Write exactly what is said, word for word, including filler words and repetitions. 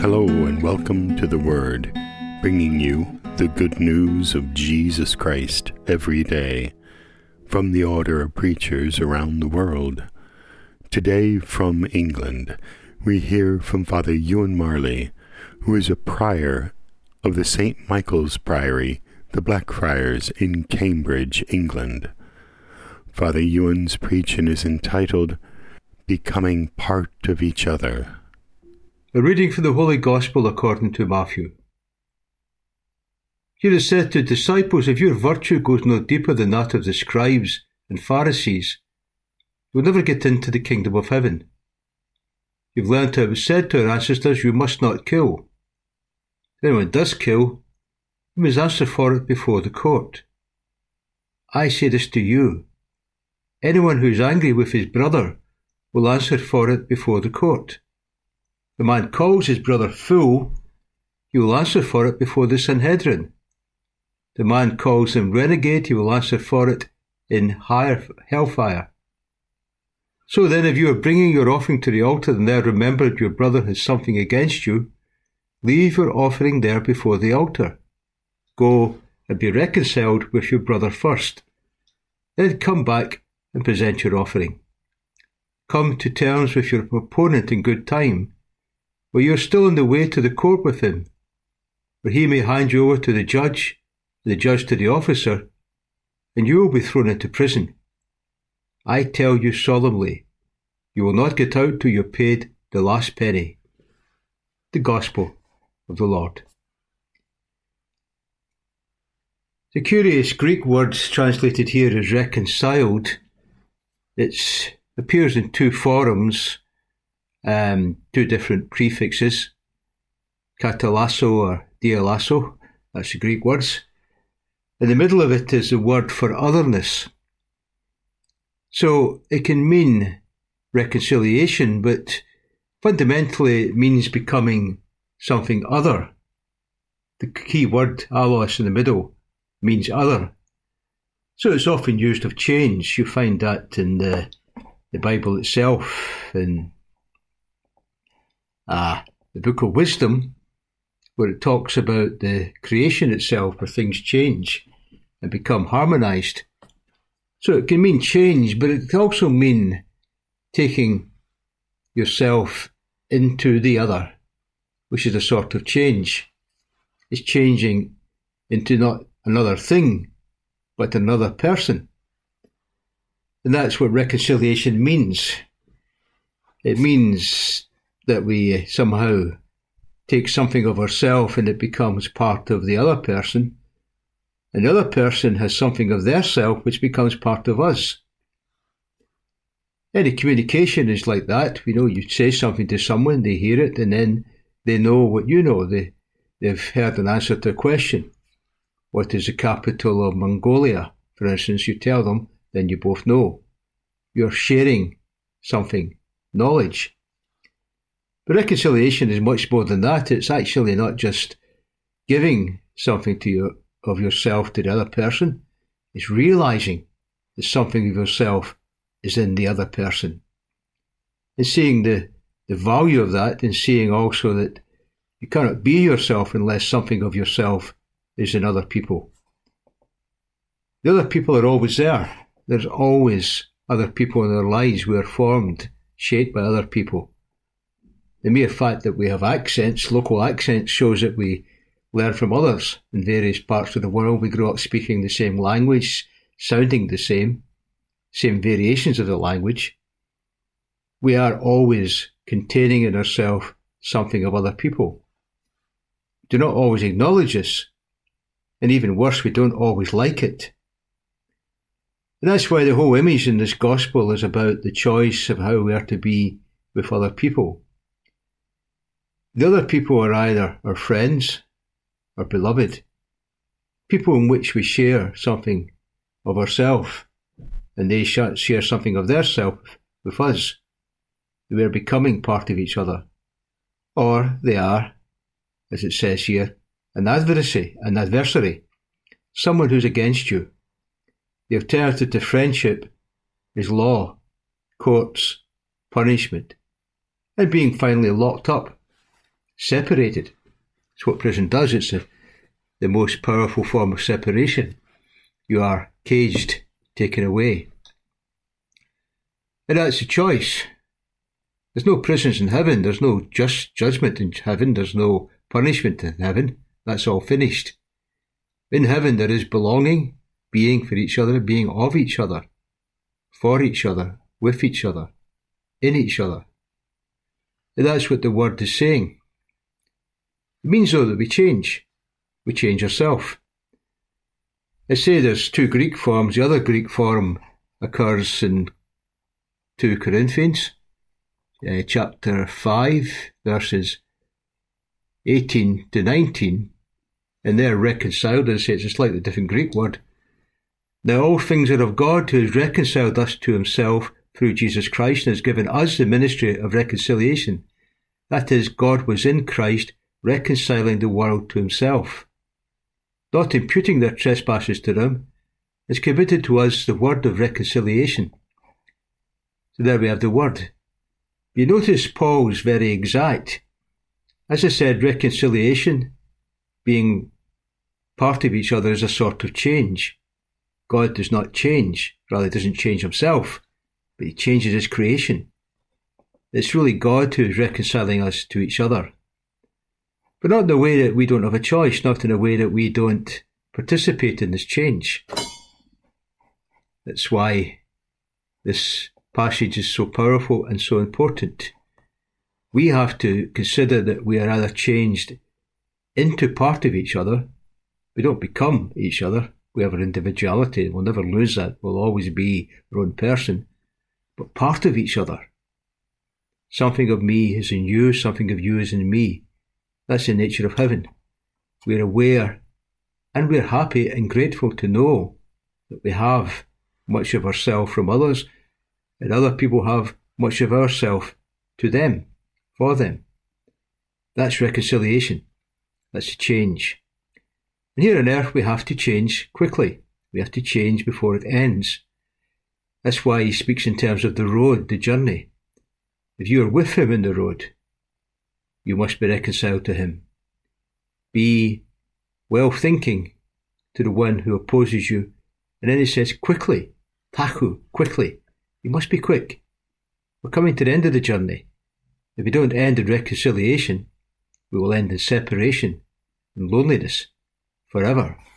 Hello and welcome to The Word, bringing you the good news of Jesus Christ every day from the order of preachers around the world. Today from England, we hear from Father Ewan Marley, who is a prior of the Saint Michael's Priory, the Blackfriars in Cambridge, England. Father Ewan's preaching is entitled, Becoming Part of Each Other. A reading from the Holy Gospel according to Matthew. Jesus said to disciples, if your virtue goes no deeper than that of the scribes and Pharisees, you will never get into the kingdom of heaven. You've learned how it was said to our ancestors, you must not kill. If anyone does kill, he must answer for it before the court. I say this to you, anyone who is angry with his brother will answer for it before the court. The man calls his brother fool, he will answer for it before the Sanhedrin. The man calls him renegade, he will answer for it in higher hellfire. So then, if you are bringing your offering to the altar and there remember that your brother has something against you, leave your offering there before the altar. Go and be reconciled with your brother first. Then come back and present your offering. Come to terms with your opponent in good time, while you are still on the way to the court with him, where he may hand you over to the judge, the judge to the officer, and you will be thrown into prison. I tell you solemnly, you will not get out till you have paid the last penny. The Gospel of the Lord. The curious Greek word translated here as reconciled. It appears in two forms, um, two different prefixes, katalasso or dialasso, that's the Greek words. In the middle of it is the word for otherness. So it can mean reconciliation, but fundamentally it means becoming something other. The key word, allos, in the middle, means other. So it's often used of change. You find that in the, the Bible itself, in uh, the Book of Wisdom, where it talks about the creation itself, where things change and become harmonized. So it can mean change, but it can also mean taking yourself into the other, which is a sort of change. It's changing into not another thing, but another person. And that's what reconciliation means. It means that we somehow take something of ourselves and it becomes part of the other person, and the other person has something of their self which becomes part of us. Any communication is like that. You know, you say something to someone, they hear it, and then they know what you know. They, they've heard an answer to a question. What is the capital of Mongolia? For instance, you tell them, then you both know. You're sharing something, knowledge. But reconciliation is much more than that. It's actually not just giving something to you, of yourself to the other person. It's realizing that something of yourself is in the other person. And seeing the, the value of that, and seeing also that you cannot be yourself unless something of yourself is in other people. The other people are always there. There's always other people in our lives. We are formed, shaped by other people. The mere fact that we have accents, local accents, shows that we learn from others in various parts of the world. We grow up speaking the same language, sounding the same, same variations of the language. We are always containing in ourselves something of other people. We do not always acknowledge this, and even worse, we don't always like it. And that's why the whole image in this gospel is about the choice of how we are to be with other people. The other people are either our friends, our beloved, people in which we share something of ourselves, and they share something of their self with us. We are becoming part of each other. Or they are, as it says here, an adversary, an adversary, someone who's against you. The alternative to friendship is law, courts, punishment, and being finally locked up separated. It's what prison does. It's a, the most powerful form of separation. You are caged, taken away. And that's a choice. There's no prisons in heaven. There's no just judgment in heaven. There's no punishment in heaven. That's all finished. In heaven there is belonging, being for each other, being of each other, for each other, with each other, in each other. And that's what the word is saying. It means, though, that we change. We change ourselves. I say there's two Greek forms. The other Greek form occurs in two Corinthians, uh, chapter five, verses eighteen to nineteen, and they're reconciled. As I say, it's a slightly different Greek word. Now all things are of God, who has reconciled us to himself through Jesus Christ, and has given us the ministry of reconciliation. That is, God was in Christ, reconciling the world to himself, not imputing their trespasses to them, has committed to us the word of reconciliation. So there we have the word. You notice Paul's very exact. As I said, reconciliation, being part of each other, is a sort of change. God does not change, rather he doesn't change himself, but he changes his creation. It's really God who is reconciling us to each other. But not in a way that we don't have a choice, not in a way that we don't participate in this change. That's why this passage is so powerful and so important. We have to consider that we are either changed into part of each other. We don't become each other. We have our individuality. We'll never lose that. We'll always be our own person. But part of each other. Something of me is in you, something of you is in me. That's the nature of heaven. We're aware and we're happy and grateful to know that we have much of ourselves from others, and other people have much of ourselves to them, for them. That's reconciliation. That's a change. And here on earth we have to change quickly. We have to change before it ends. That's why he speaks in terms of the road, the journey. If you are with him in the road, you must be reconciled to him. Be well thinking to the one who opposes you. And then he says, quickly, tachu, quickly. You must be quick. We're coming to the end of the journey. If we don't end in reconciliation, we will end in separation and loneliness forever.